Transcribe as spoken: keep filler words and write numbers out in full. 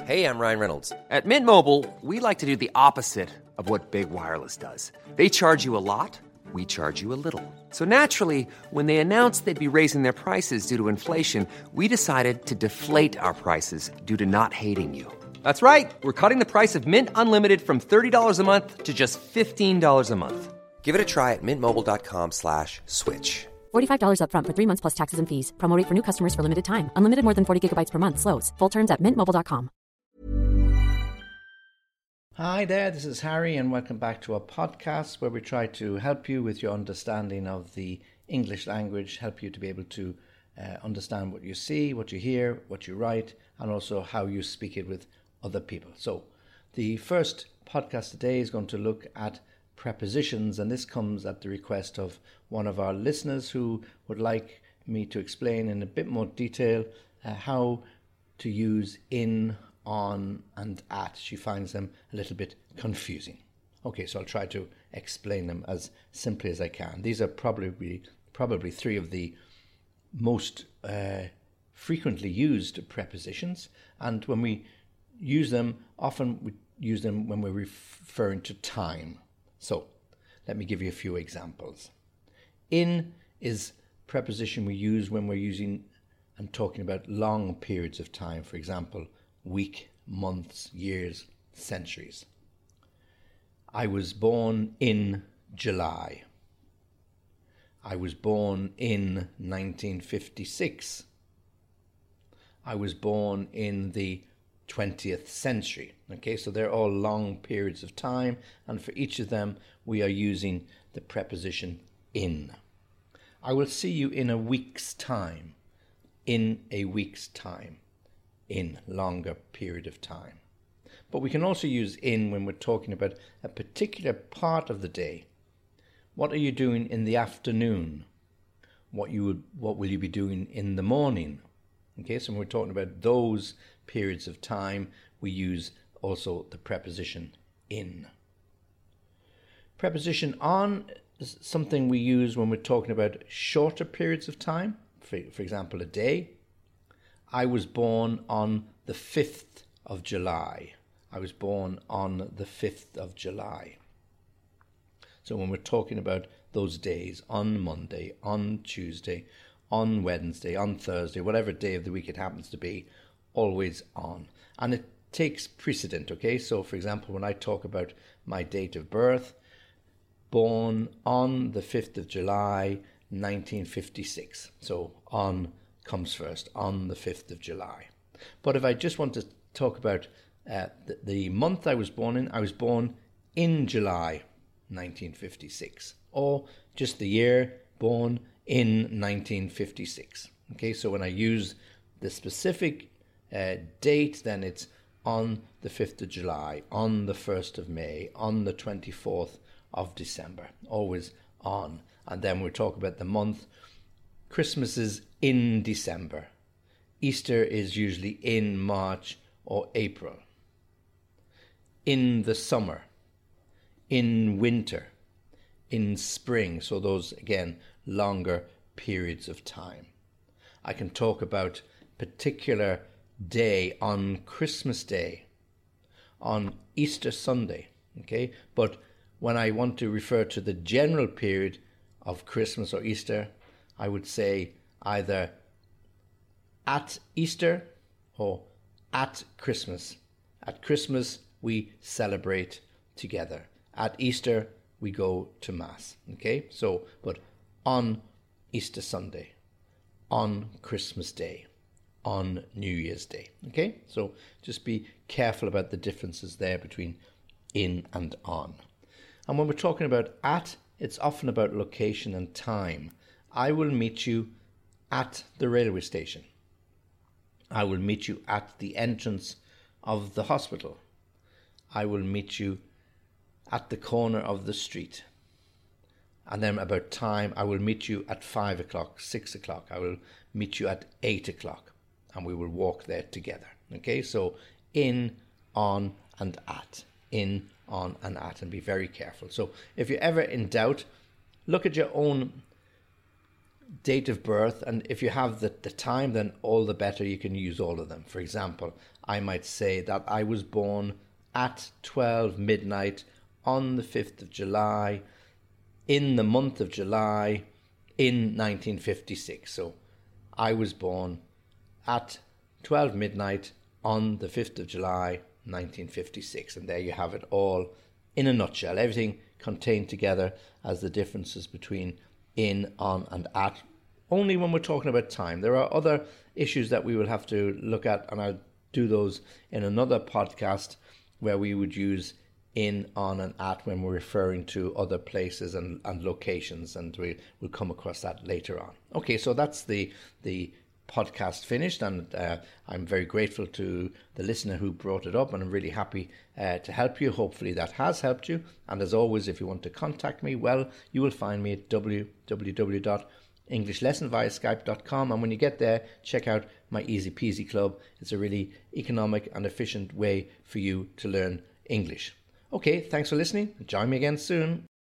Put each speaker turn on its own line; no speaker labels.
Hey, I'm Ryan Reynolds. At Mint Mobile, we like to do the opposite of what Big Wireless does. They charge you a lot, we charge you a little. So naturally, when they announced they'd be raising their prices due to inflation, we decided to deflate our prices due to not hating you. That's right. We're cutting the price of Mint Unlimited from thirty dollars a month to just fifteen dollars a month. Give it a try at mintmobile.com slash switch.
forty-five dollars up front for three months plus taxes and fees. Promo rate for new customers for limited time. Unlimited more than forty gigabytes per month. Slows full terms at mint mobile dot com.
Hi there, this is Harry and welcome back to our podcast where we try to help you with your understanding of the English language, help you to be able to uh, understand what you see, what you hear, what you write, and also how you speak it with other people. So the first podcast today is going to look at prepositions, and this comes at the request of one of our listeners who would like me to explain in a bit more detail uh, how to use in, on and at. She finds them a little bit confusing. Okay, so I'll try to explain them as simply as I can. These are probably probably three of the most uh, frequently used prepositions, and when we use them, often we use them when we're referring to time. So let me give you a few examples. In is preposition we use when we're using and talking about long periods of time. For example, week, months, years, centuries. I was born in July. I was born in nineteen fifty-six. I was born in the twentieth century. Okay, so they're all long periods of time, and for each of them we are using the preposition in. I will see you in a week's time. In a week's time. In longer period of time. But we can also use in when we're talking about a particular part of the day. What are you doing in the afternoon? What you would, what will you be doing in the morning? Okay, so when we're talking about those periods of time, we use also the preposition in. Preposition on is something we use when we're talking about shorter periods of time. For, for example, a day. I was born on the fifth of July. I was born on the fifth of July. So when we're talking about those days, on Monday, on Tuesday, on Wednesday, on Thursday, whatever day of the week it happens to be, always on. And it takes precedent, okay? So for example, when I talk about my date of birth, born on the fifth of July, nineteen fifty-six. So on comes first, on the fifth of July. But if I just want to talk about uh, the, the month I was born in, I was born in July nineteen fifty-six, or just the year, born in nineteen fifty-six. Okay, so when I use the specific uh, date, then it's on the fifth of July, on the first of May, on the twenty-fourth of December, always on. And then we'll talk about the month. Christmas is in December. Easter is usually in March or April. In the summer. In winter. In spring. So those, again, longer periods of time. I can talk about particular day on Christmas Day, on Easter Sunday, okay? But when I want to refer to the general period of Christmas or Easter, I would say either at Easter or at Christmas. At Christmas, we celebrate together. At Easter, we go to Mass. Okay? So, but on Easter Sunday, on Christmas Day, on New Year's Day. Okay? So just be careful about the differences there between in and on. And when we're talking about at, it's often about location and time. I will meet you at the railway station. I will meet you at the entrance of the hospital. I will meet you at the corner of the street. And then about time, I will meet you at five o'clock, six o'clock. I will meet you at eight o'clock. And we will walk there together. Okay, so in, on, and at. In, on, and at. And be very careful. So if you're ever in doubt, look at your own date of birth, and if you have the, the time, then all the better. You can use all of them. For example, I might say that I was born at twelve midnight on the fifth of July in the month of July in nineteen fifty-six. So I was born at twelve midnight on the fifth of July nineteen fifty-six, and there you have it all in a nutshell. Everything contained together as the differences between in, on and at, only when we're talking about time. There are other issues that we will have to look at, and I'll do those in another podcast where we would use in, on and at when we're referring to other places and, and locations, and we will come across that later on. Okay, so that's the the podcast finished, and uh, I'm very grateful to the listener who brought it up, and I'm really happy uh, to help you. Hopefully that has helped you, and as always, if you want to contact me, well, you will find me at w w w dot english lesson via skype dot com, and when you get there, check out my Easy Peasy Club. It's a really economic and efficient way for you to learn English. Okay, thanks for listening. Join me again soon.